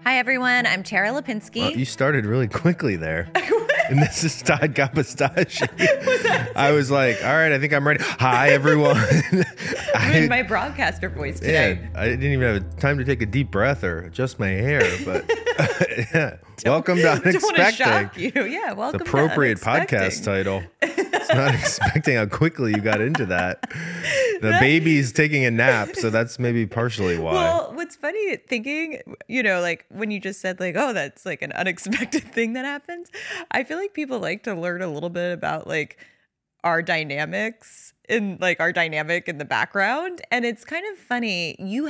Hi, everyone. I'm Tara Lipinski. Well, you started really quickly there. And this is Todd Gapastashi. I was like, all right, I think I'm ready. Hi, everyone. I'm in my broadcaster voice today. Yeah, I didn't even have time to take a deep breath or adjust my hair, but yeah. Welcome to Unexpecting. Don't want to shock you. Yeah, welcome It's appropriate to Unexpecting. podcast title. It's not expecting how quickly you got into that. The baby's taking a nap, so that's maybe partially why. Well, what's funny thinking, like when you just said like, oh, that's like an unexpected thing that happens. I feel like people like to learn a little bit about like our dynamics in like our dynamic in the background. And it's kind of funny. You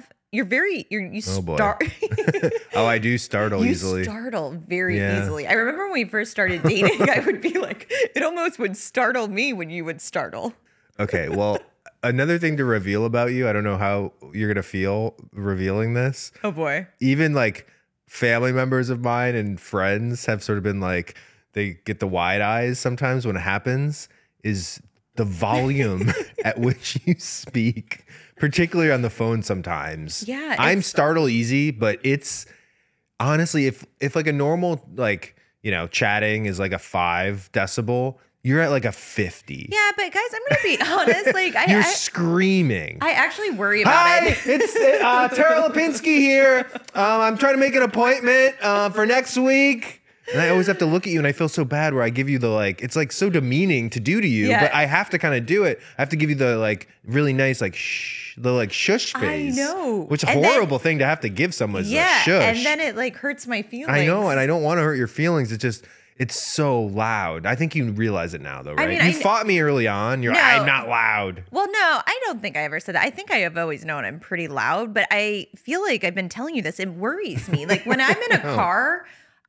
Oh boy. Oh, I do startle easily. You startle very easily. I remember when we first started dating, I would be like, it almost would startle me when you would startle. Okay, well, another thing to reveal about you, I don't know how you're going to feel revealing this. Oh boy. Even like family members of mine and friends have sort of been like, they get the wide eyes sometimes when it happens, is the volume at which you speak, particularly on the phone sometimes. Yeah. I'm startle easy, but it's honestly, if like a normal, like, chatting is like a 5 decibel, you're at like a 50. Yeah, but guys, I'm going to be honest. Like, You're screaming. I actually worry about it. It's Tara Lipinski here. I'm trying to make an appointment for next week. And I always have to look at you and I feel so bad where I give you the like, it's like so demeaning to do to you, Yeah. but I have to kind of do it. I have to give you the like really nice, like shh, the like shush face. I know. Which is a And horrible thing to have to give someone is a shush. And then it like hurts my feelings. I know, and I don't want to hurt your feelings. It's so loud. I think you realize it now, though, right? mean, you fought me early on. You're like, I'm not loud. Well, no, I don't think I ever said that. I think I have always known I'm pretty loud, but I feel like I've been telling you this. It worries me. Like when I'm in a car,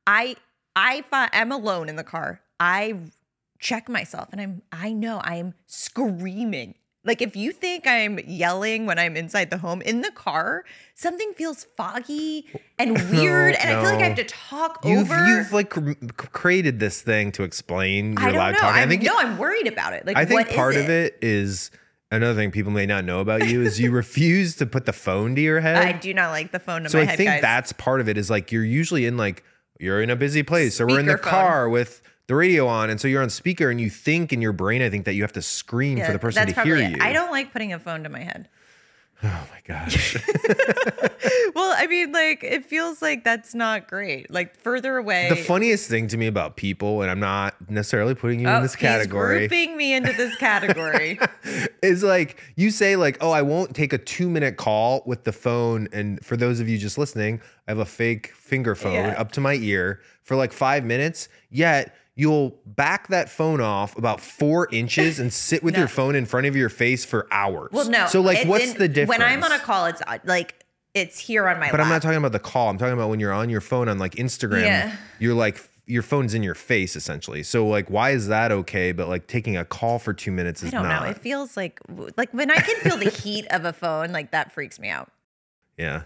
I'm alone in the car. I check myself and I know I'm screaming. Like if you think I'm yelling when I'm inside the home, in the car, something feels foggy and weird. And I feel like I have to talk over. You've like created this thing to explain your loud talking. I'm worried about it. Like, I think what part is of it is another thing people may not know about you is you refuse to put the phone to your head. I do not like the phone to my head, So I think guys. that's part of it is like you're usually in like, you're in a busy place or we're in the Speakerphone. car with the radio on. And so you're on speaker and you think in your brain, I think that you have to scream for the person to hear you. I don't like putting a phone to my head. Oh my gosh. Well, I mean, like, it feels like that's not great. Like, further away. The funniest thing to me about people, and I'm not necessarily putting you in this category. He's grouping me into this category. Is like, you say like, oh, I won't take a 2-minute call with the phone. And for those of you just listening, I have a fake finger phone up to my ear for like 5 minutes. Yet you'll back that phone off about 4 inches and sit with your phone in front of your face for hours. Well, no. So like, what's the difference? When I'm on a call, it's like, it's here on my lap. But I'm not talking about the call. I'm talking about when you're on your phone on like Instagram, you're like, your phone's in your face essentially. So like, why is that okay? But like taking a call for 2 minutes is not. I don't know. It feels like when I can feel the heat of a phone, like that freaks me out. Yeah.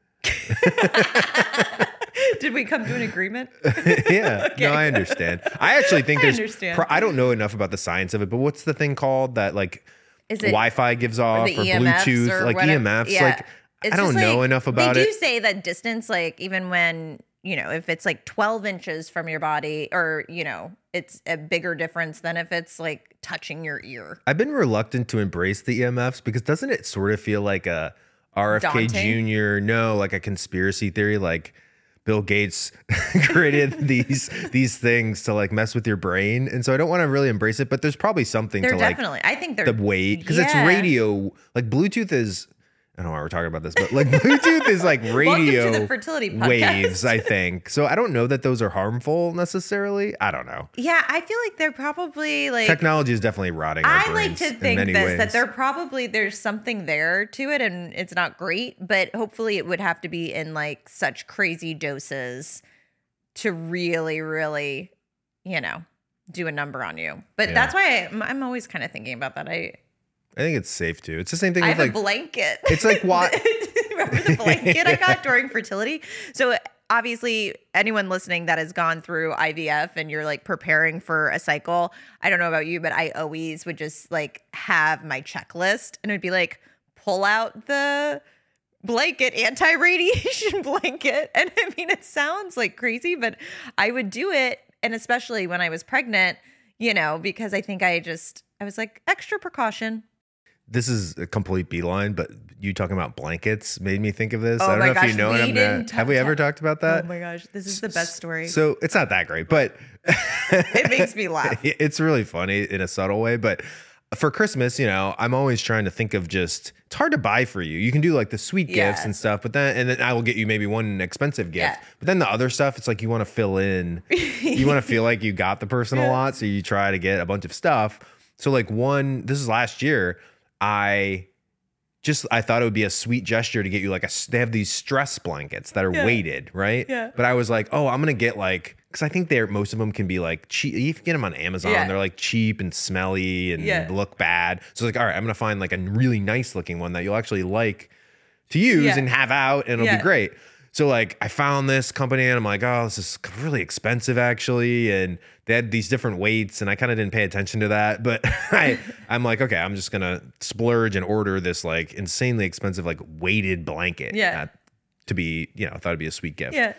Did we come to an agreement? Yeah. Okay. No, I understand. I actually think I understand. I don't know enough about the science of it, but what's the thing called that like Is it Wi-Fi gives off or EMFs Bluetooth, or like whatever? EMFs? Yeah. Like, It's I don't just know like, enough about They it. do say that distance, like even when, if it's like 12 inches from your body or, it's a bigger difference than if it's like touching your ear. I've been reluctant to embrace the EMFs because doesn't it sort of feel like a RFK Daunting? Jr., like a conspiracy theory, like Bill Gates created these things to like mess with your brain. And so I don't want to really embrace it, but there's probably something to Definitely. I think like the weight because it's radio. Like Bluetooth is, I don't know why we're talking about this, but like Bluetooth is like radio Welcome to the fertility podcast. waves, I think. So I don't know that those are harmful necessarily. I don't know. Yeah, I feel like they're probably like Technology is definitely rotting our I like brains to in think many this ways. that there's something there to it and it's not great, but hopefully it would have to be in like such crazy doses to really, really, do a number on you. But that's why I'm always kind of thinking about that. I think it's safe too. It's the same thing I with have like a blanket. It's like what? Remember the blanket I got during fertility? So obviously anyone listening that has gone through IVF and you're like preparing for a cycle, I don't know about you, but I always would just like have my checklist and it would be like pull out the blanket, anti-radiation blanket. And I mean, it sounds like crazy, but I would do it. And especially when I was pregnant, because I think I was like, extra precaution. This is a complete beeline, but you talking about blankets made me think of this. Oh I don't my know gosh, if you know what I'm at. Have we ever talked about that? Oh my gosh, this is the best story. So it's not that great, but it makes me laugh. It's really funny in a subtle way. But for Christmas, I'm always trying to think of it's hard to buy for you. You can do like the sweet gifts and stuff, but then I will get you maybe one expensive gift. Yeah. But then the other stuff, it's like you want to fill in. You want to feel like you got the person a lot, so you try to get a bunch of stuff. So like this is last year, I thought it would be a sweet gesture to get you they have these stress blankets that are weighted, right? Yeah. But I was like, oh, I'm going to get because I think most of them can be like cheap. You can get them on Amazon. Yeah. They're like cheap and smelly and look bad. So it's like, all right, I'm going to find like a really nice looking one that you'll actually like to use and have out, and it'll be great. So like I found this company and I'm like, oh, this is really expensive actually. And they had these different weights and I kind of didn't pay attention to that. But I'm like, okay, I'm just going to splurge and order this like insanely expensive, like weighted blanket. Yeah. To be, I thought it'd be a sweet gift. Yeah.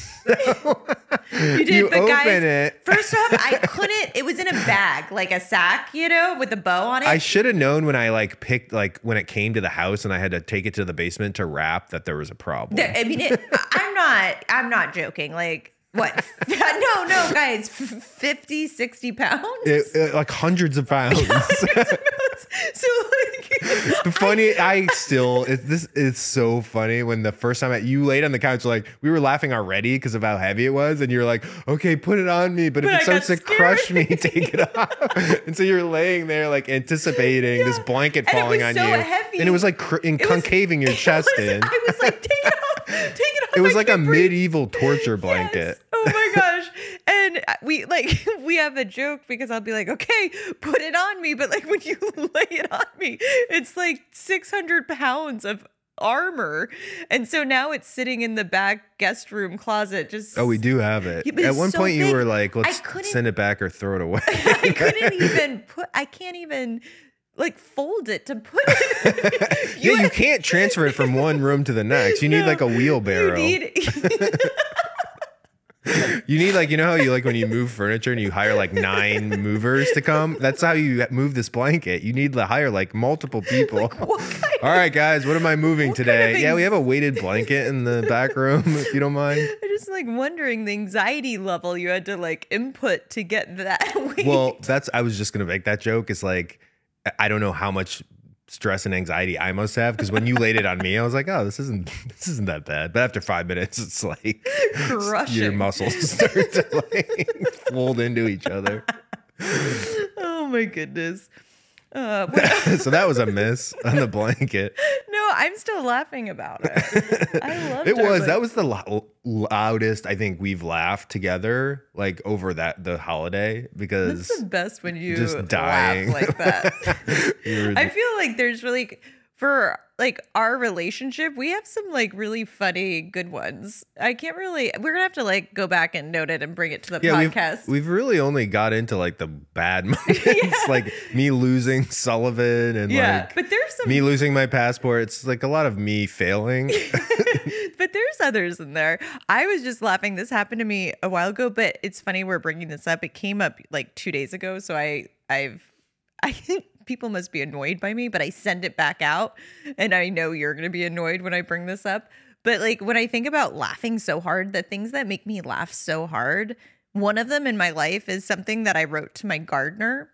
You did, but guys, first off, I couldn't. It was in a bag, like a sack, with a bow on it. I should have known when I picked, when it came to the house and I had to take it to the basement to wrap, that there was a problem. I mean, I'm not joking. Like, what? No, guys, 50, 60 pounds? Like hundreds of pounds. So like, the funny, this is so funny when the first time you laid on the couch, like we were laughing already because of how heavy it was, and you're like, okay, put it on me, but if it starts to crush me, take it off. And so you're laying there like anticipating this blanket falling on you, heavy. And it was like concaving your chest in. I was like, take it off, take it off. It was like a medieval torture blanket. Yes. Oh my gosh. And we have a joke because I'll be like, okay, put it on me. But like when you lay it on me, it's like 600 pounds of armor. And so now it's sitting in the back guest room closet. We do have it. Yeah, at one point you were like, let's send it back or throw it away. I can't even like fold it to put it. You can't transfer it from one room to the next. You need like a wheelbarrow. You need how you when you move furniture and you hire like 9 movers to come. That's how you move this blanket. You need to hire like multiple people. All right, guys, what am I moving today? Yeah, we have a weighted blanket in the back room, if you don't mind. I'm just wondering the anxiety level you had to input to get that weight. Well, I was just gonna make that joke. It's like, I don't know how much stress and anxiety I must have, because when you laid it on me, I was like, oh, this isn't that bad. But after 5 minutes, it's like crushing. Your muscles start to fold into each other. Oh my goodness. So that was a miss on the blanket. No, I'm still laughing about it. I love it. That was the loudest I think we've laughed together over the holiday, because it's the best when you just dying laugh like that. I feel like there's really, for our relationship, we have some really funny good ones. We're gonna have to go back and note it and bring it to the podcast. We've really only got into the bad moments, like me losing Sullivan and but there's some me losing my passport. It's a lot of me failing. But there's others in there. I was just laughing. This happened to me a while ago, but it's funny we're bringing this up. It came up 2 days ago, so I think people must be annoyed by me, but I send it back out, and I know you're going to be annoyed when I bring this up. But when I think about laughing so hard, the things that make me laugh so hard, one of them in my life is something that I wrote to my gardener.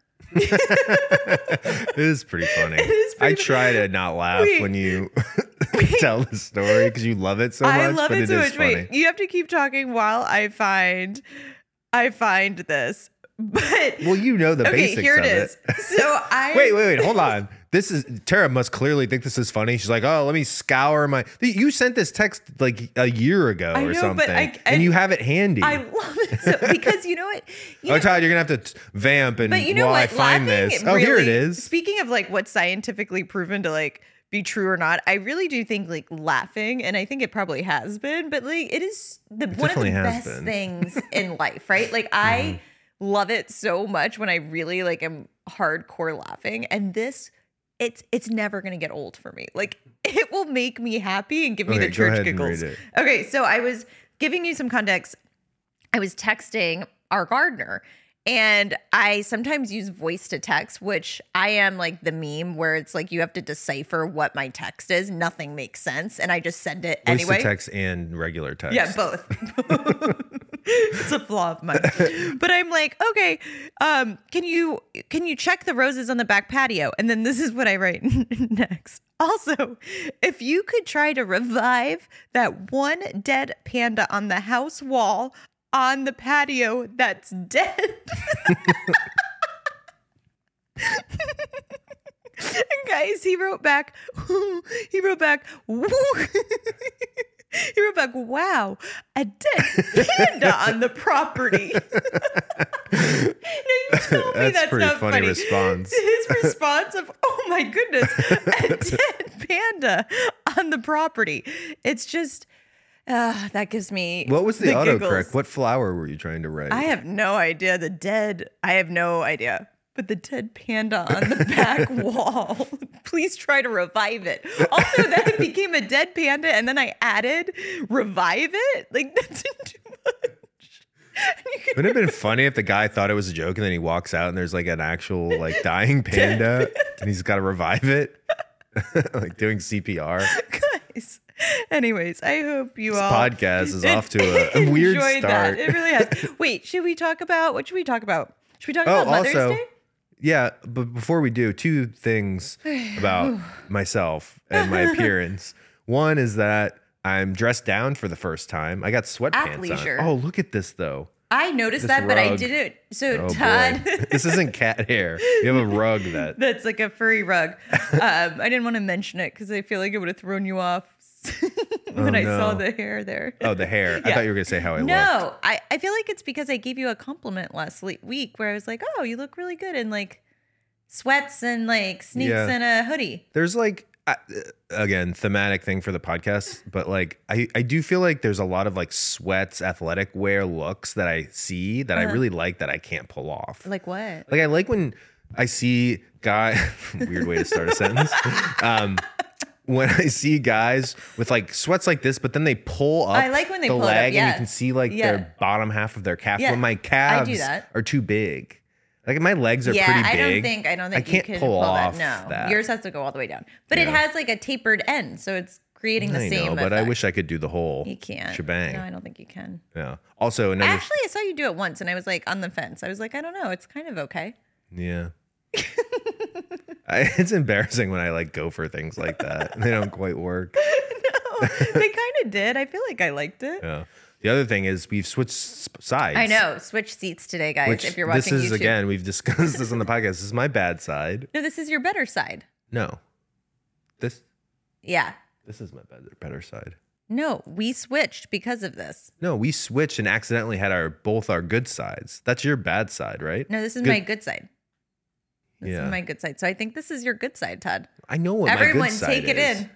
It is pretty funny. I try to not laugh when you tell the story, because you love it so much. I love it so much. Funny. Wait, you have to keep talking while I find this. But the basics here it of is. it. So wait, hold on. Tara must clearly think this is funny. She's like, oh, let me scour you sent this text a year ago or something, and you have it handy. I love it because you know what? Todd, you're gonna have to vamp and while I find this. Really, here it is. Speaking of what's scientifically proven to be true or not, I really do think laughing, and I think it probably has been, but it is one of the best things in life, right? I love it so much when I really am hardcore laughing, and this it's never going to get old for me. Like, it will make me happy and give me Okay, the go church ahead and giggles. read it. Okay, so I was giving you some context. I was texting our gardener, and I sometimes use voice to text, which I am like the meme where it's like you have to decipher what my text is. Nothing makes sense, and I just send it Voice anyway. to text and regular text. Yeah, both. It's a flaw of mine. But I'm like, okay, can you check the roses on the back patio? And then this is what I write next. Also, if you could try to revive that one dead panda on the house wall on the patio that's dead. And guys, he wrote back, woo. He wrote back, wow, a dead panda on the property. No, you told me that's pretty not funny. response. His response of, oh my goodness, a dead panda on the property. It's just, that gives me What was the autocorrect? giggles. What flower were you trying to write? I have no idea. I have no idea. But the dead panda on the back wall, please try to revive it. Also, then it became a dead panda, and then I added revive it. Like, that's too much. Wouldn't it have been funny if the guy thought it was a joke and then he walks out and there's like an actual like dying panda and he's got to revive it? Like doing CPR. Guys. Anyways, I hope you This all podcast is off to a weird enjoyed start. That. It really has. Wait, what should we talk about? Should we talk about Mother's Day? Yeah, but before we do, two things about myself and my appearance. One is that I'm dressed down for the first time. I got sweatpants Athleisure. on. Oh, look at this though. I noticed This that, but I rug. didn't. So Oh Todd, boy. This isn't cat hair. You have a rug that. that's like a furry rug. I didn't want to mention it because I feel like it would have thrown you off when I saw no. the hair there. Oh, the hair. I Yeah. thought you were going to say how I looked. No, I feel like it's because I gave you a compliment last week where I was like, oh, you look really good in like sweats and like sneaks Yeah. and a hoodie. There's like, again, thematic thing for the podcast, but like, I do feel like there's a lot of like sweats, athletic wear looks that I see that I really like that I can't pull off. Like what? Like I like when I see weird way to start a sentence. When I see guys with like sweats like this, but then they pull up I like when they the pull it up, leg yeah. and you can see like Yeah. their bottom half of their calf. Yeah, When my I calves do that. are too big. Like my legs are Yeah, pretty I big. don't think I can't you can pull that. off No, that. yours has to go all the way down. But it Yeah. has like a tapered end, so it's creating the I same know, but I effect. wish I could do the whole You can't. shebang. No, I don't think you can. Yeah. Also, another. Actually, I saw you do it once, and I was like on the fence. I was like, I don't know. It's kind of okay. Yeah. It's embarrassing when I like go for things like that. They don't quite work. No, they kind of did. I feel like I liked it. Yeah. The other thing is we've switched sides. I know. Switch seats today, guys. Which if you're watching this is YouTube. again, we've discussed this on the podcast. This is my bad side. No, this is your better side. No. This Yeah. is my better side. No, we switched because of this. No, we switched and accidentally had both our good sides. That's your bad side, right? No, this is Good- my good side. This Yeah. is my good side. So I think this is your good side, Todd. I know what Everyone, my good side take it is. in.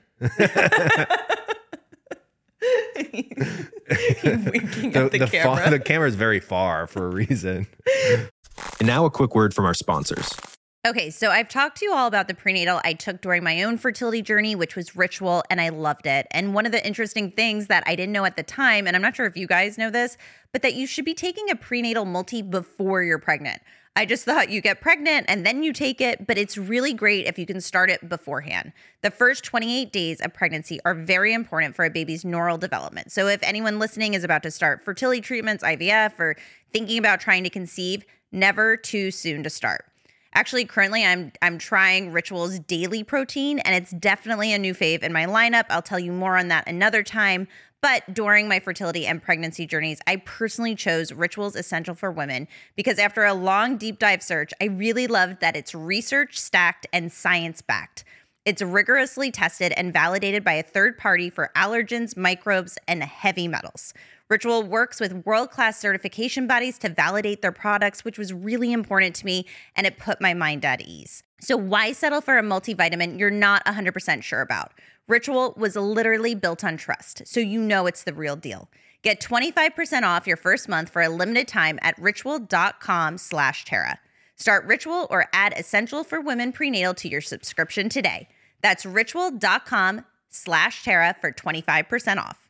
Winking at the camera. The camera is very far for a reason. And now a quick word from our sponsors. Okay, so I've talked to you all about the prenatal I took during my own fertility journey, which was Ritual, and I loved it. And one of the interesting things that I didn't know at the time, and I'm not sure if you guys know this, but that you should be taking a prenatal multi before you're pregnant. I just thought you get pregnant and then you take it, but it's really great if you can start it beforehand. The first 28 days of pregnancy are very important for a baby's neural development. So if anyone listening is about to start fertility treatments, IVF, or thinking about trying to conceive, never too soon to start. Actually, currently I'm trying Ritual's daily protein, and it's definitely a new fave in my lineup. I'll tell you more on that another time. But during my fertility and pregnancy journeys, I personally chose Ritual's Essential for Women because after a long deep dive search, I really loved that it's research stacked and science backed. It's rigorously tested and validated by a third party for allergens, microbes, and heavy metals. Ritual works with world-class certification bodies to validate their products, which was really important to me, and it put my mind at ease. So why settle for a multivitamin you're not 100% sure about? Ritual was literally built on trust, so you know it's the real deal. Get 25% off your first month for a limited time at ritual.com/Tara. Start Ritual or add Essential for Women Prenatal to your subscription today. That's ritual.com/Tara for 25% off.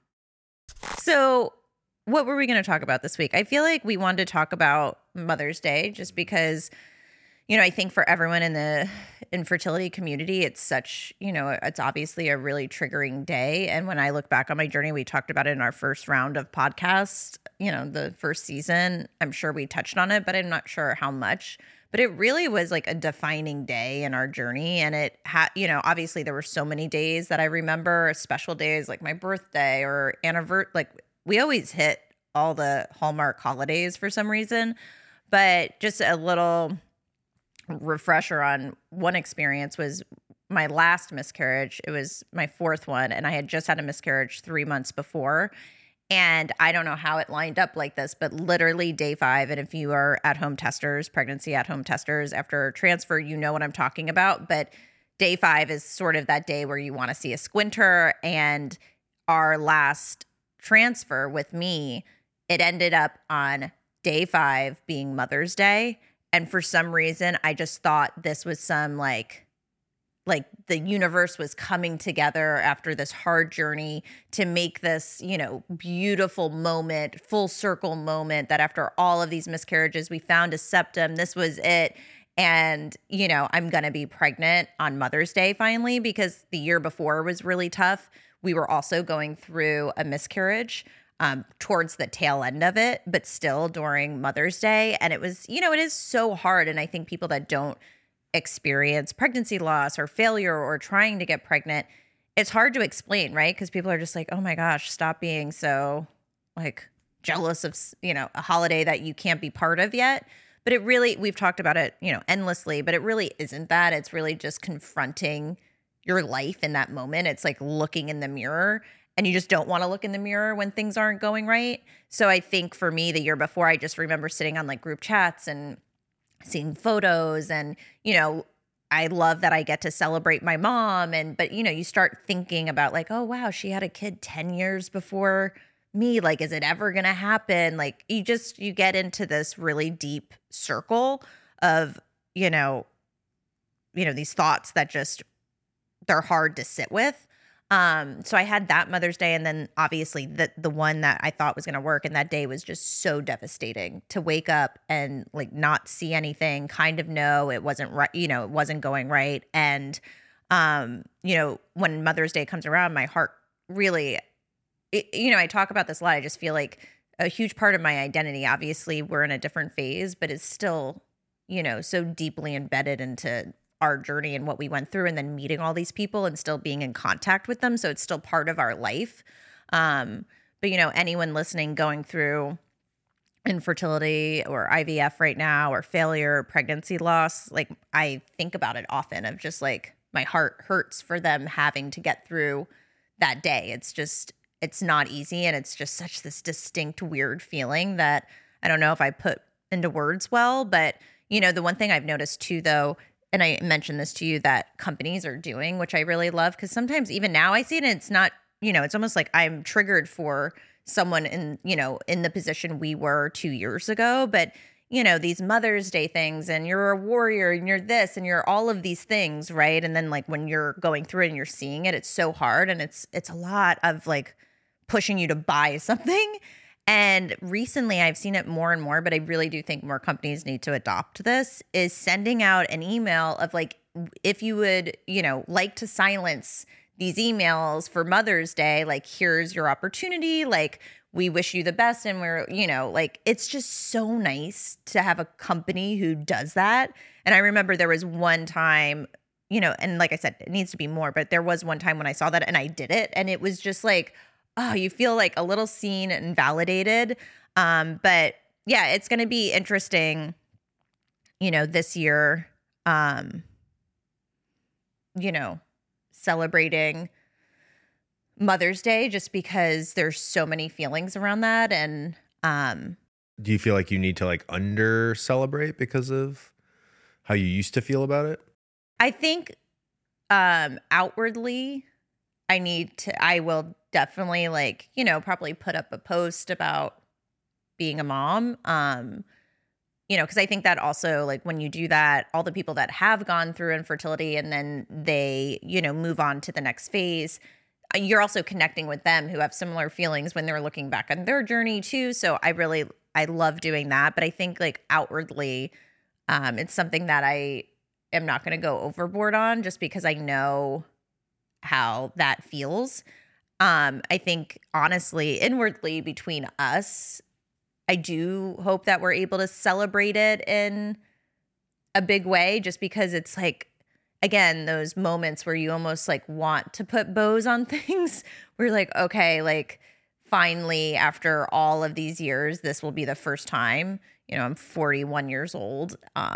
So what were we going to talk about this week? I feel like we wanted to talk about Mother's Day just because, I think for everyone in the infertility community, it's such, it's obviously a really triggering day. And when I look back on my journey, we talked about it in our first round of podcasts, the first season. I'm sure we touched on it, but I'm not sure how much. But it really was like a defining day in our journey. And it had, obviously there were so many days that I remember, special days like my birthday or anniversary. Like we always hit all the Hallmark holidays for some reason. But just a little refresher on one experience was my last miscarriage. It was my fourth one, and I had just had a miscarriage 3 months before. And I don't know how it lined up like this, but literally day 5. And if you are at-home testers, pregnancy at-home testers after transfer, you know what I'm talking about. But day 5 is sort of that day where you want to see a squinter. And our last transfer with me, it ended up on day 5 being Mother's Day. And for some reason, I just thought this was some like the universe was coming together after this hard journey to make this, beautiful moment, full circle moment that after all of these miscarriages, we found a septum. This was it. And, I'm going to be pregnant on Mother's Day finally, because the year before was really tough. We were also going through a miscarriage towards the tail end of it, but still during Mother's Day. And it was, it is so hard. And I think people that don't experience pregnancy loss or failure or trying to get pregnant, it's hard to explain, right? Because people are just like, oh my gosh, stop being so like jealous of, a holiday that you can't be part of yet. But it really, we've talked about it, endlessly, but it really isn't that. It's really just confronting your life in that moment. It's like looking in the mirror, and you just don't want to look in the mirror when things aren't going right. So I think for me, the year before, I just remember sitting on like group chats and seeing photos, and, I love that I get to celebrate my mom. But you start thinking about like, oh, wow, she had a kid 10 years before me. Like, is it ever going to happen? Like you get into this really deep circle of, these thoughts that just, they're hard to sit with. So I had that Mother's Day, and then obviously the one that I thought was going to work, and that day was just so devastating to wake up and like not see anything, kind of know it wasn't right, it wasn't going right. And, when Mother's Day comes around, my heart really, I talk about this a lot. I just feel like a huge part of my identity, obviously we're in a different phase, but it's still, so deeply embedded into our journey and what we went through, and then meeting all these people and still being in contact with them. So it's still part of our life. But anyone listening going through infertility or IVF right now, or failure, or pregnancy loss, like I think about it often of just like my heart hurts for them having to get through that day. It's not easy. And it's just such this distinct, weird feeling that I don't know if I put into words well, but the one thing I've noticed too, though, and I mentioned this to you, that companies are doing, which I really love, because sometimes even now I see it, and it's not, it's almost like I'm triggered for someone in, in the position we were 2 years ago. But, these Mother's Day things, and you're a warrior, and you're this, and you're all of these things, right? And then like when you're going through it and you're seeing it, it's so hard, and it's a lot of like pushing you to buy something. And recently I've seen it more and more, but I really do think more companies need to adopt this, is sending out an email of like, if you would, like to silence these emails for Mother's Day, like, here's your opportunity. Like, we wish you the best. And we're, like, it's just so nice to have a company who does that. And I remember there was one time, and like I said, it needs to be more, but there was one time when I saw that and I did it. And it was just like, oh, you feel like a little seen and validated. But yeah, it's going to be interesting, this year, celebrating Mother's Day, just because there's so many feelings around that. And do you feel like you need to like under celebrate because of how you used to feel about it? I think outwardly, I will definitely probably put up a post about being a mom. because I think that also, like, when you do that, all the people that have gone through infertility and then they, move on to the next phase, you're also connecting with them who have similar feelings when they're looking back on their journey too. So I love doing that. But I think, like, outwardly, it's something that I am not going to go overboard on, just because I know how that feels. I think, honestly, inwardly, between us, I do hope that we're able to celebrate it in a big way, just because it's like, again, those moments where you almost like want to put bows on things, where you're like, okay, like, finally, after all of these years, this will be the first time, I'm 41 years old,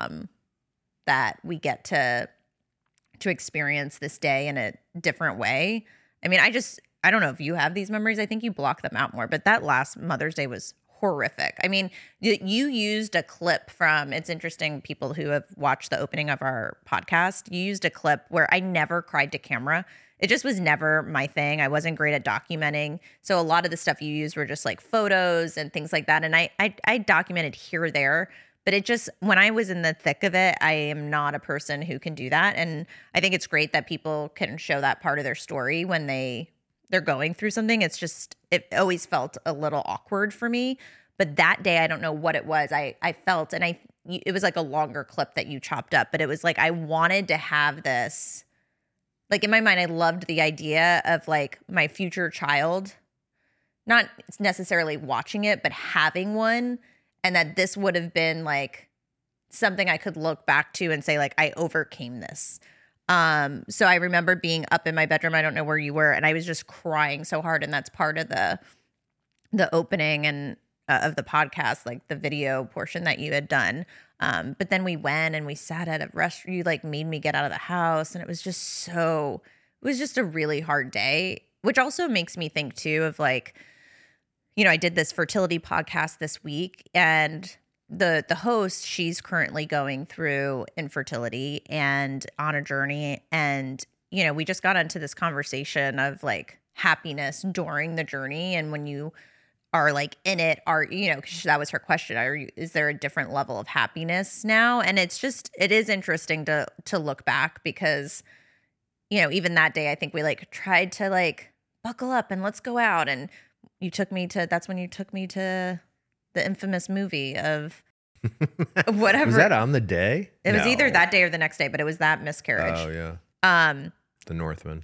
that we get to experience this day in a different way. I mean, I don't know if you have these memories. I think you block them out more, but that last Mother's Day was horrific. I mean, you used a clip from, it's interesting, people who have watched the opening of our podcast, you used a clip where I never cried to camera. It just was never my thing. I wasn't great at documenting. So a lot of the stuff you used were just like photos and things like that. And I documented here or there, but it just, when I was in the thick of it, I am not a person who can do that. And I think it's great that people can show that part of their story when they're going through something. It's just, it always felt a little awkward for me. But that day, I don't know what it was. I felt, and it was like a longer clip that you chopped up, but it was like, I wanted to have this, like, in my mind, I loved the idea of like my future child, not necessarily watching it, but having one. And that this would have been like something I could look back to and say, like, I overcame this. So I remember being up in my bedroom. I don't know where you were, and I was just crying so hard. And that's part of the opening and of the podcast, like the video portion that you had done. But then we went and we sat at a restaurant. You like made me get out of the house, and it was just a really hard day, which also makes me think too of like, I did this fertility podcast this week, and the host, she's currently going through infertility and on a journey. And, we just got into this conversation of like happiness during the journey. And when you are like in it, because that was her question, is there a different level of happiness now? And it is interesting to look back, because, even that day, I think we like tried to like buckle up and let's go out. And that's when you took me to the infamous movie of whatever. Was that on the day? It was either that day or the next day, but it was that miscarriage. Oh yeah. The Northman.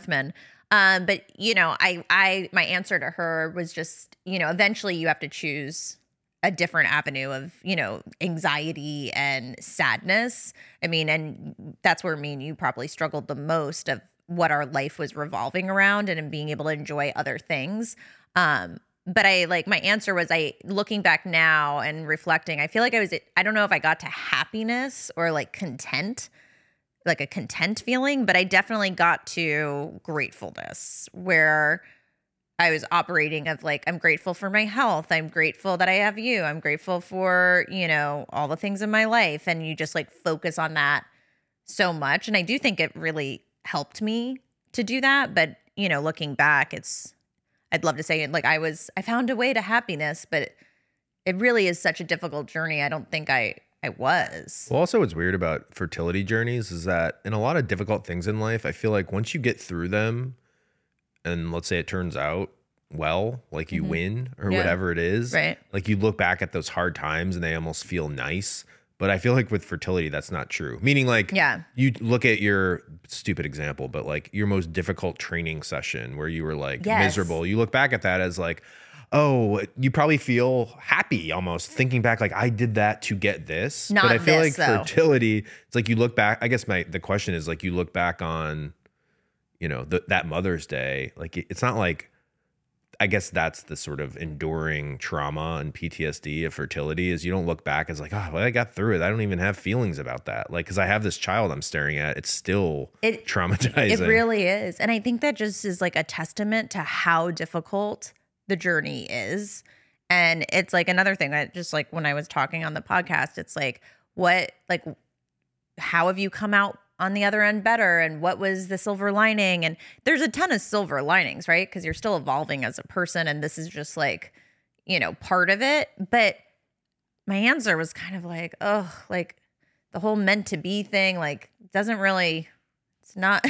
But my answer to her was just, eventually you have to choose a different avenue of, anxiety and sadness. I mean, and that's where me and you probably struggled the most, of what our life was revolving around and in being able to enjoy other things. But my answer was, looking back now and reflecting, I feel like I don't know if I got to happiness or like content, like a content feeling, but I definitely got to gratefulness, where I was operating of like, I'm grateful for my health. I'm grateful that I have you. I'm grateful for, all the things in my life. And you just like focus on that so much. And I do think it really helped me to do that. But, looking back, I'd love to say like I found a way to happiness, but it really is such a difficult journey. I don't think I was. Well, also what's weird about fertility journeys is that in a lot of difficult things in life, I feel like once you get through them, and let's say it turns out well, like you win or whatever it is, right? Like you look back at those hard times and they almost feel nice. But I feel like with fertility, that's not true. Meaning like, you look at your stupid example, but like your most difficult training session where you were like miserable. You look back at that as like, oh, you probably feel happy almost thinking back, like I did that to get this. Not but I feel this, like though. fertility, it's like you look back. I guess the question is like, you look back on, that Mother's Day, like it's not like, I guess that's the sort of enduring trauma and PTSD of fertility, is you don't look back as like, oh, well, I got through it. I don't even have feelings about that. Like, because I have this child I'm staring at. It's still traumatizing. It really is. And I think that just is like a testament to how difficult the journey is. And it's like another thing that just like when I was talking on the podcast, it's like, how have you come out on the other end better, and what was the silver lining? And there's a ton of silver linings, right? Because you're still evolving as a person, and this is just like, part of it. But my answer was kind of like, oh, like the whole meant to be thing, like doesn't really, it's not,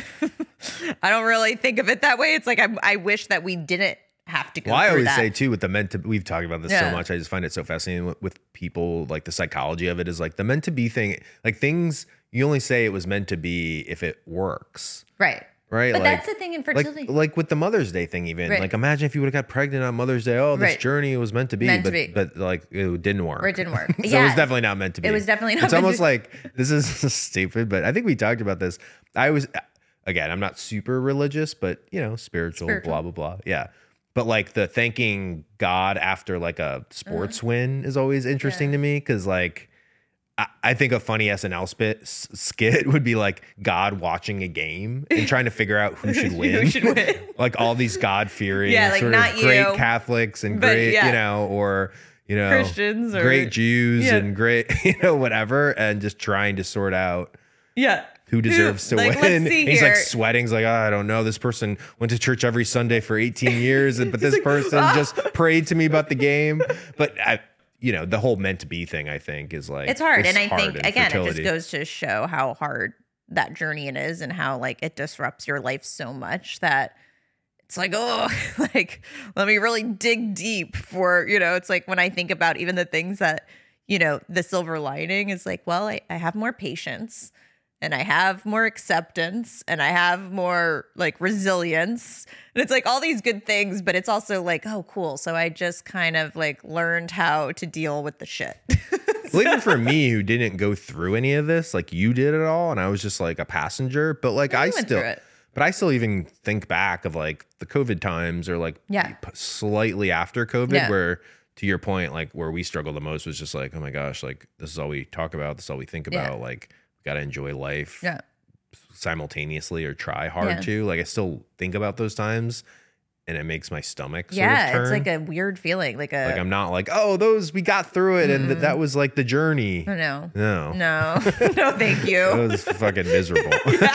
I don't really think of it that way. It's like, I wish that we didn't have to go well, through I always that. say too with the meant to, we've talked about this so much. I just find it so fascinating with people, like the psychology of it is like the meant to be thing, like things you only say it was meant to be if it works. Right. Right. But like, that's the thing in fertility. Like with the Mother's Day thing, even like imagine if you would have got pregnant on Mother's Day. Oh, this journey was meant to be, but like it didn't work. Or it didn't work. So it was definitely not meant to be. It was definitely not It's meant almost to like this is stupid, but I think we talked about this. I was, again, I'm not super religious, but you know, spiritual. Blah, blah, blah. Yeah. But like the thanking God after like a sports win is always interesting to me. Cause like, I think a funny SNL skit would be like God watching a game and trying to figure out who should win. Who should win. Like all these God-fearing like sort not of great you, Catholics and great, you know, or, you know, Christians or great Jews and great, you know, whatever. And just trying to sort out who deserves to like, win. Let's see He's here. like sweating. He's like, oh, I don't know. This person went to church every Sunday for 18 years, but this person just prayed to me about the game. But you know, the whole meant to be thing, I think, is like, it's hard. And I think, again, fertility. it just goes to show how hard that journey it is and how like it disrupts your life so much that it's like, oh, like, let me really dig deep for, you know, it's like when I think about even the things that, you know, the silver lining is like, well, I have more patience and I have more acceptance and I have more like resilience. And it's like all these good things, but it's also like, oh, cool. So I just kind of like learned how to deal with the shit. Well, even for me who didn't go through any of this, like you did it all, and I was just like a passenger, but like I still even think back of like the COVID times or like slightly after COVID where, to your point, like where we struggled the most was just like, oh my gosh, like this is all we talk about. This is all we think about. Like, got to enjoy life simultaneously or try hard to. Like I still think about those times and it makes my stomach sort of turn. It's like a weird feeling. Like I'm not like, oh, we got through it and that was like the journey. No, no, thank you. It was fucking miserable.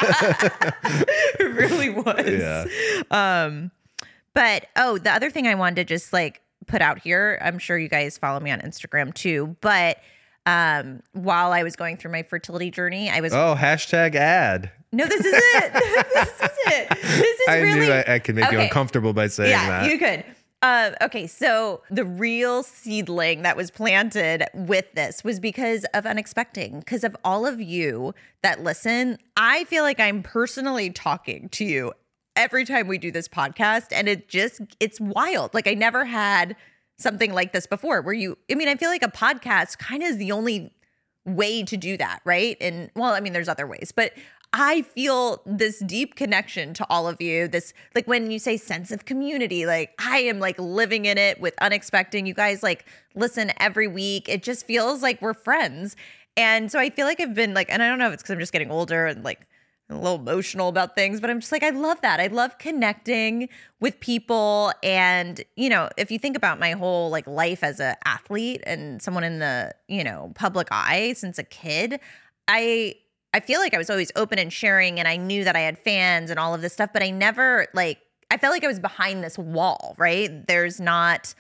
It really was. Yeah. But the other thing I wanted to just like put out here, I'm sure you guys follow me on Instagram too, but while I was going through my fertility journey, I was #ad. No, this is it. This is it. This is I really. knew I could make you uncomfortable by saying that. Yeah, you could. Okay, so the real seedling that was planted with this was because of Unexpecting, because of all of you that listen. I feel like I'm personally talking to you every time we do this podcast, and it's wild. Like I never had something like this before where I feel like a podcast kind of is the only way to do that, right? And well, I mean, there's other ways, but I feel this deep connection to all of you. This, like when you say sense of community, like I am like living in it with Unexpecting. You guys like listen every week. It just feels like we're friends. And so I feel like I've been like, and I don't know if it's because I'm just getting older and like a little emotional about things, but I'm just like, I love that. I love connecting with people. And, you know, if you think about my whole like life as an athlete and someone in the, you know, public eye since a kid, I feel like I was always open and sharing, and I knew that I had fans and all of this stuff, but I never like, I felt like I was behind this wall, right? There's not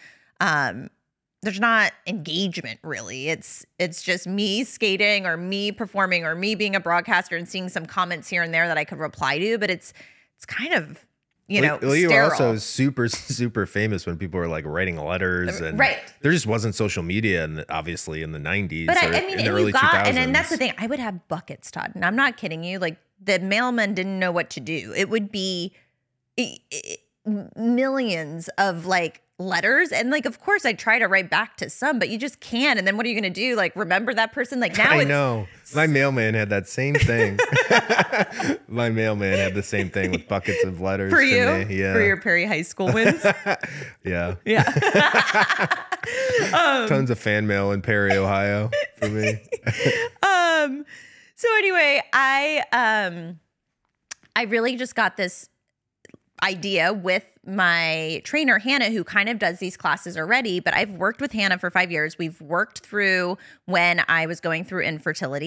engagement really. It's just me skating or me performing or me being a broadcaster and seeing some comments here and there that I could reply to, but it's kind of, you know, well, you sterile. were also super, super famous when people were like writing letters, and there just wasn't social media, obviously in the 90s. But in the early 2000s. And then that's the thing. I would have buckets, Todd, and I'm not kidding you. Like the mailman didn't know what to do. It would be millions of like letters, and like of course I try to write back to some, but you just can't. And then what are you gonna do? Like remember that person? Like now I know my mailman had that same thing. My mailman had the same thing with buckets of letters for you, to me. Yeah, for your Perry High School wins. yeah. Tons of fan mail in Perry, Ohio for me. So anyway, I really just got this idea with my trainer, Hannah, who kind of does these classes already, but I've worked with Hannah for 5 years. We've worked through when I was going through infertility,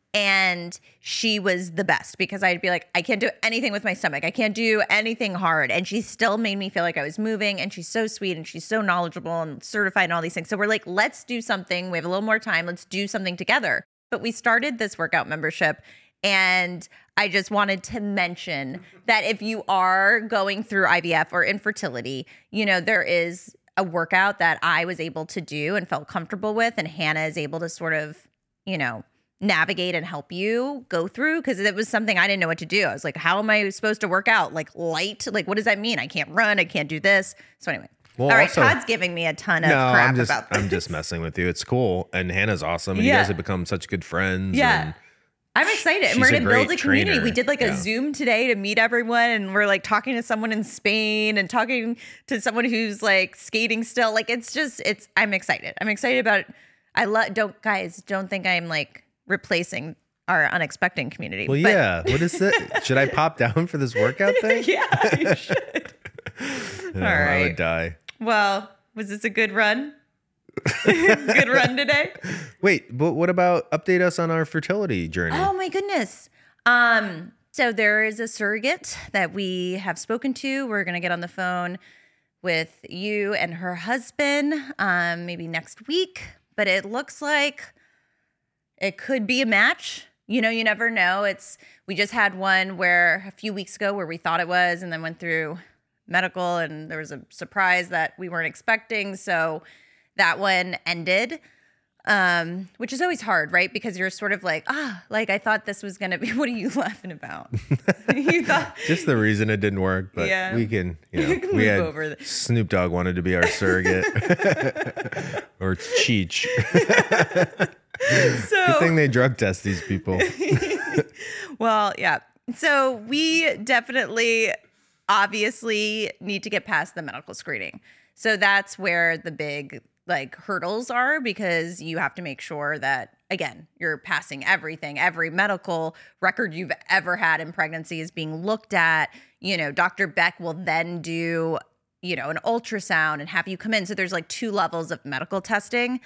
And she was the best because I'd be like, I can't do anything with my stomach. I can't do anything hard. And she still made me feel like I was moving. And she's so sweet and she's so knowledgeable and certified and all these things. So we're like, let's do something. We have a little more time. Let's do something together. But we started this workout membership. And I just wanted to mention that if you are going through IVF or infertility, you know, there is a workout that I was able to do and felt comfortable with. And Hannah is able to sort of, you know, navigate and help you go through, because it was something I didn't know what to do. I was like, how am I supposed to work out? Like light? Like, what does that mean? I can't run. I can't do this. So anyway. Well, all right, also, Todd's giving me a ton of crap about this. I'm just messing with you. It's cool. And Hannah's awesome. And you guys have become such good friends. Yeah. And I'm excited. And we're going to build a community. Trainer. We did like a Zoom today to meet everyone. And we're like talking to someone in Spain and talking to someone who's like skating still. Like, I'm excited. I'm excited about it. Don't think I'm like replacing our unexpected community. Well, yeah. What is it? Should I pop down for this workout thing? Yeah, you should. All right. I would die. Well, was this a good run? Good run today? Wait, but what about update us on our fertility journey? Oh my goodness. So there is a surrogate that we have spoken to. We're going to get on the phone with you and her husband maybe next week. But it looks like it could be a match. You know, you never know. We just had one where a few weeks ago where we thought it was and then went through medical and there was a surprise that we weren't expecting. So that one ended, which is always hard, right? Because you're sort of like, I thought this was going to be, what are you laughing about? You thought just the reason it didn't work, but we can, we had over Snoop Dogg wanted to be our surrogate or Cheech. Good thing they drug test these people. Well, yeah. So we definitely obviously need to get past the medical screening. So that's where the big hurdles are, because you have to make sure that, again, you're passing everything. Every medical record you've ever had in pregnancy is being looked at. You know, Dr. Beck will then do, an ultrasound and have you come in. So there's 2 levels of medical testing.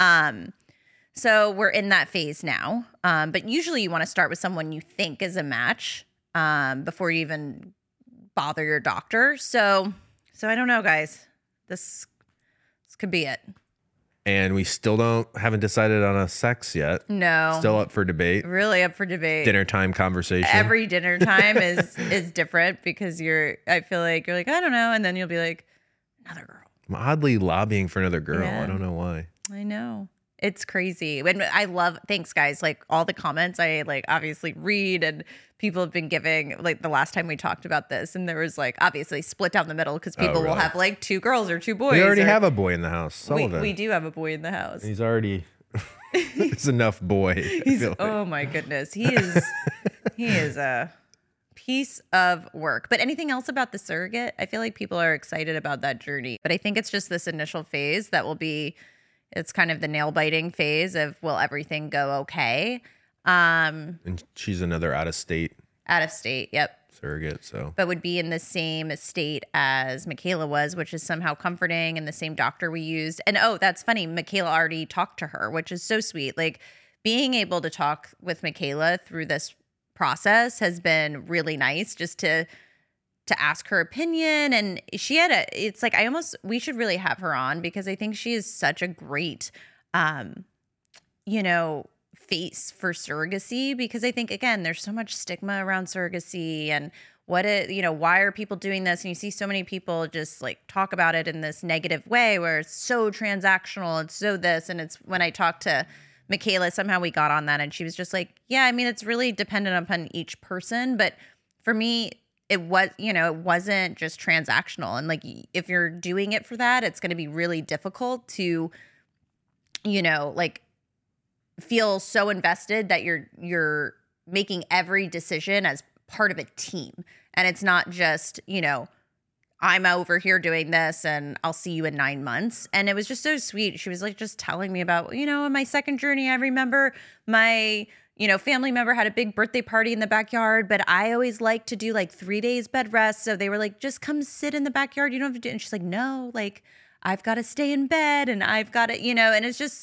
So we're in that phase now. But usually you want to start with someone you think is a match before you even bother your doctor. So I don't know, guys. This could be it. And we still haven't decided on a sex yet. No. Still up for debate. Really up for debate. Dinner time conversation. Every dinner time is different because I feel like you're like, I don't know. And then you'll be like, another girl. I'm oddly lobbying for another girl. Yeah. I don't know why. I know. It's crazy. And thanks guys. All the comments I obviously read, and people have been giving the last time we talked about this, and there was obviously split down the middle because people will have 2 girls or 2 boys. We already have a boy in the house. Sullivan. We do have a boy in the house. He's already it's enough boy. Oh my goodness. He is a piece of work. But anything else about the surrogate? I feel like people are excited about that journey. But I think it's just this initial phase that will be, it's kind of the nail biting phase of, will everything go okay? And she's another out of state. Yep. Surrogate, so. But would be in the same state as Michaela was, which is somehow comforting, and the same doctor we used. And that's funny, Michaela already talked to her, which is so sweet. Being able to talk with Michaela through this process has been really nice, just to ask her opinion. And she had we should really have her on, because I think she is such a great, face for surrogacy, because I think, again, there's so much stigma around surrogacy and why are people doing this? And you see so many people just talk about it in this negative way where it's so transactional, it's so this. And it's when I talked to Michaela, somehow we got on that, and she was just like, yeah, I mean, it's really dependent upon each person. But for me, it was, it wasn't just transactional. And if you're doing it for that, it's going to be really difficult to, feel so invested that you're making every decision as part of a team. And it's not just, I'm over here doing this and I'll see you in 9 months. And it was just so sweet. She was just telling me about, in my second journey, I remember my, family member had a big birthday party in the backyard, but I always like to do 3 days bed rest. So they were just come sit in the backyard. You don't have to do it. And she's like, no, I've got to stay in bed and I've got to, and it's just,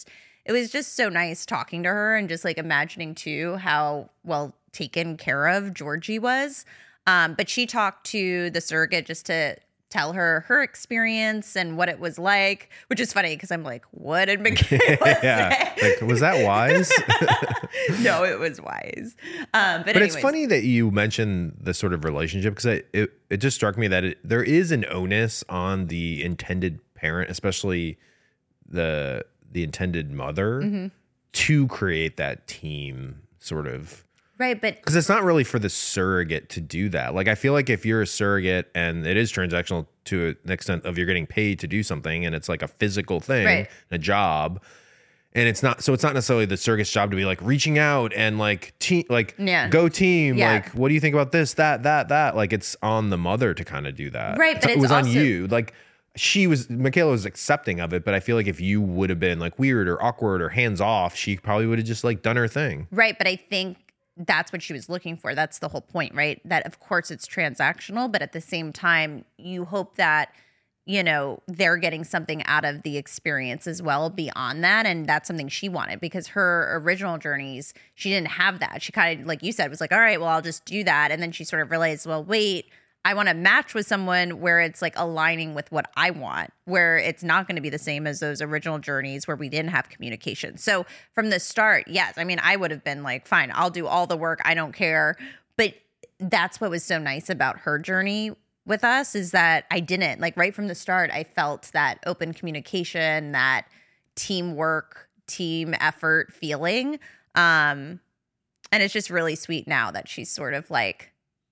it was just so nice talking to her and just like imagining too how well taken care of Georgie was. But she talked to the surrogate just to tell her experience and what it was like, which is funny because I'm like, what did Michaela say? Like, was that wise? No, it was wise. But it's funny that you mentioned the sort of relationship because it just struck me that there is an onus on the intended parent, especially the intended mother, to create that team sort of. Right, but because it's not really for the surrogate to do that. Like, I feel like if you're a surrogate and it is transactional to an extent of you're getting paid to do something and it's like a physical thing, right, a job, and it's not necessarily the surrogate's job to be like reaching out and like go team, like what do you think about this, that, like it's on the mother to kind of do that. Right, but it was also on you. Like Michaela was accepting of it, but I feel like if you would have been like weird or awkward or hands off, she probably would have just like done her thing. Right, but I think that's what she was looking for. That's the whole point, right? That of course it's transactional, but at the same time, you hope that, you know, they're getting something out of the experience as well beyond that. And that's something she wanted because her original journeys, she didn't have that. She kind of, like you said, was like, all right, well, I'll just do that. And then she sort of realized, well, wait, I want to match with someone where it's like aligning with what I want, where it's not going to be the same as those original journeys where we didn't have communication. So from the start, yes, I mean, I would have been like, fine, I'll do all the work. I don't care. But that's what was so nice about her journey with us is that I didn't, like right from the start, I felt that open communication, that teamwork, team effort feeling. And it's just really sweet now that she's sort of like,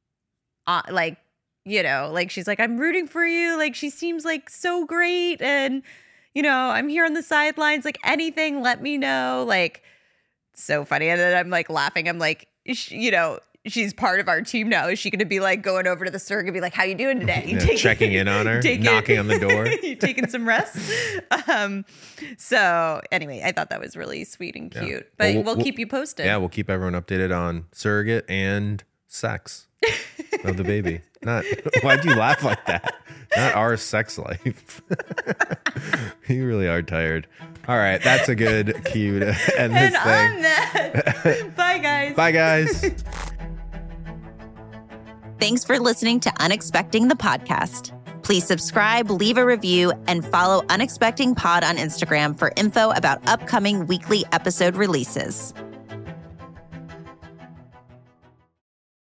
you know, like she's like, I'm rooting for you. Like she seems like so great. And, you know, I'm here on the sidelines, like anything, let me know. Like, so funny. And then I'm like laughing. I'm like, you know, she's part of our team now. Is she going to be like going over to the surrogate and be like, how you doing today? Yeah, checking in on her, knocking on the door. You taking some rest? So anyway, I thought that was really sweet and cute. But we'll keep you posted. Yeah, we'll keep everyone updated on surrogate and sex of the baby. Why'd you laugh like that? Not our sex life. You really are tired. All right, that's a good cue to end this thing. On that, bye guys. Bye guys. Thanks for listening to Unexpecting the podcast. Please subscribe, leave a review, and follow Unexpecting Pod on Instagram for info about upcoming weekly episode releases.